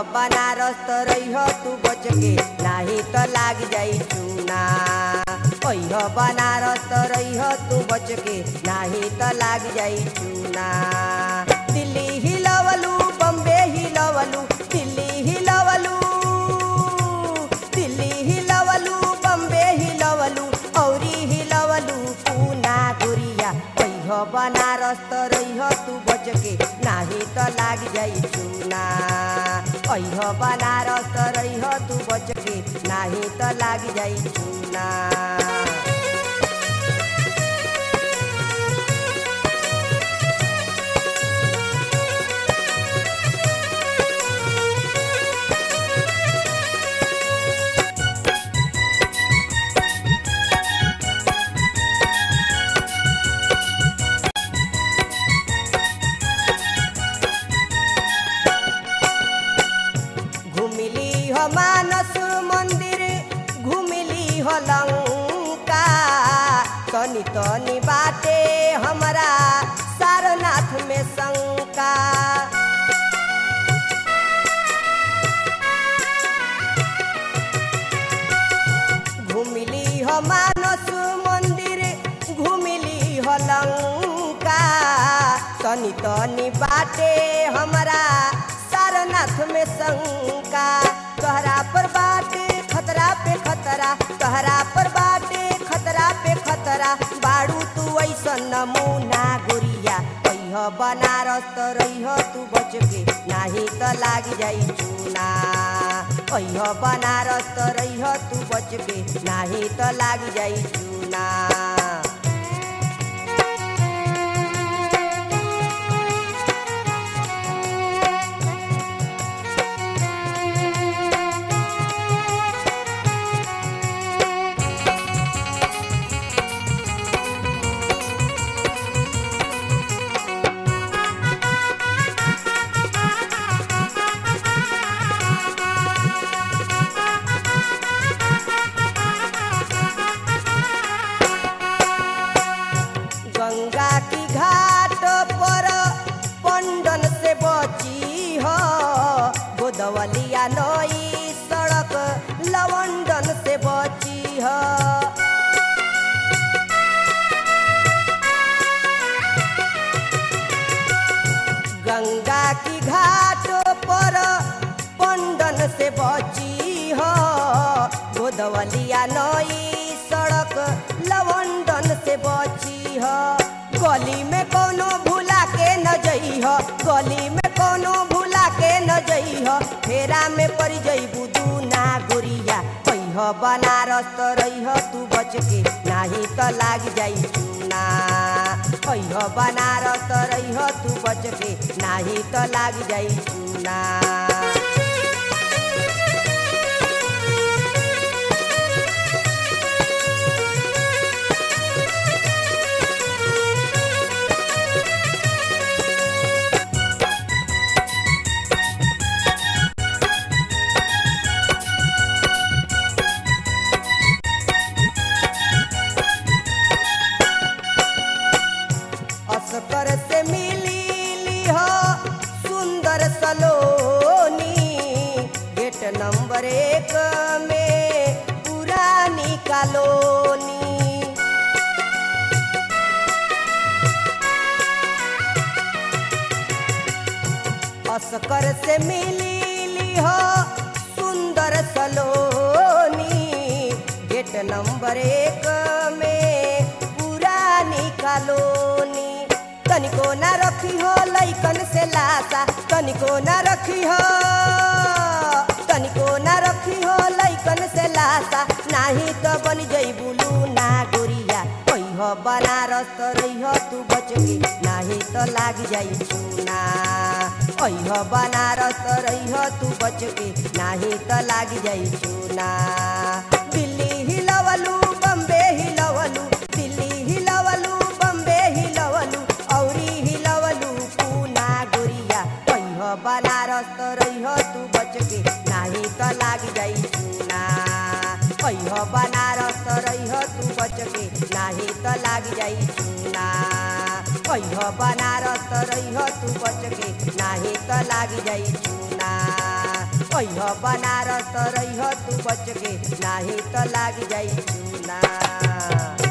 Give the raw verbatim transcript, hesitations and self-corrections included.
बनारस त रही तू बच के नाही त लाग जाई चूना। ओह बनारस त रही तू बच के नाही त लाग जाई चूना। दिल्ली हिलवलू बम्बे हिलवलू दिल्ली हिलवलू दिल्ली हिलवलू बम्बे हिलवलू औरी हिलवलू पूना गुरिया। ओह बनारस त रही तू बच के नाही त लाग जाई चूना। ओह बनारस त रही तू बच के नाही त लाग जाई चूना। मानस मंदिर घुमिली हो लंका तनी तनी बाटे हमारा सारनाथ में शंका। घुमिली हो मानस मंदिर घुमिली हो लंका तनी तनी बाटे हमारा सारनाथ में शंका। तोहरा पर बाटे खतरा पे खतरा तोहरा पर बाटे खतरा पे खतरा बाड़ू तू ऐसा नमूना गुरिया। ओह बनारस त रही तू बच के नाही त लाग जाई चूना। ओह बनारस त रही तू बच के नाही त लाग जाई चूना। गंगा की घाट पर पंडन से बची हो गोदवलिया नई सड़क लवंडन से बची हो। गंगा की घाट पर पंडन से बची हो गोदवलिया नई सड़क लवंडन से बची हो। गली में कोनो भूला के न जई हो गली में कोनो भूला के न जई हो फेरा में पड़ जईबू दूना गुरिया। ओह बनारस त रही तू बच के नाही त लाग जाई चूना। ओह बनारस त रही तू बच के नाही त लाग जाई चूना। अस्कर से मिली हो सुंदर सलोनी गेट नंबर एक में पुरानी कॉलोनी। अस्कर से मिली हो सुंदर सलोनी गेट नंबर एक में पुरानी कॉलोनी। तनिको न रखी हो लइकन से लासा तनिको न रखी हो तनिको न रखी हो लइकन से लासा नाही तो बन जईबू लूना गुरिया। ओह बनारस त रही तू बच के नाही त लाग जाई चूना। ओह बनारस त रही तू बच के नाही त लाग जाई चूना। दिल्ली हिलवलू बम्बे हिलवलू दिल्ली हिलवलू बम्बे हिलवलू औरी हिलवलू पूना गुरिया। ओह बनारस त रही तू बच के नाही त लाग जाई चूना। ओह बनारस त रही तू बच के नाही त लाग जाई चूना। ओह बनारस त रही तू बच के नाही त लाग जाई चूना। अइह बनारस रही तू बच के नाही तो लाग जाई चूना।